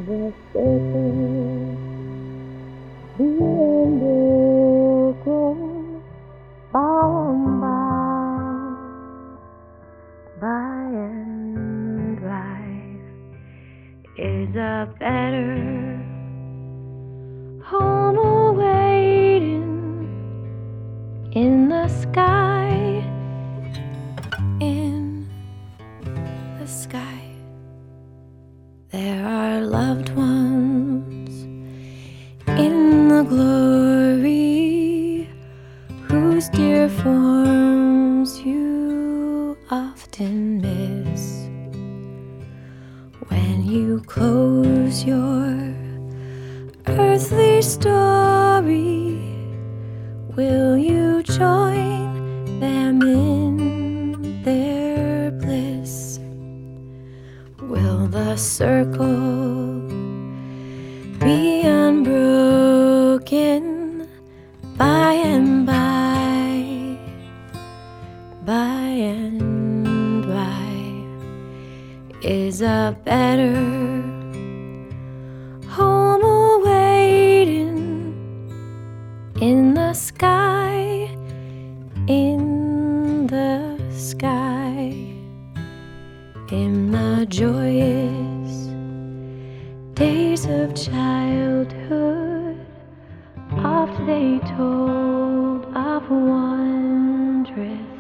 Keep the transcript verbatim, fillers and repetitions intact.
the circle, the end will go by and by, by and by is a better home awaiting in the sky, in the sky. There are loved ones in the glory whose dear forms you often miss. When you close your earthly story, will you join them in their bliss? Will the circle be unbroken by and by, by and by is a better home awaiting in the sky, in the sky, in the joyous days of childhood. Oft they told of wondrous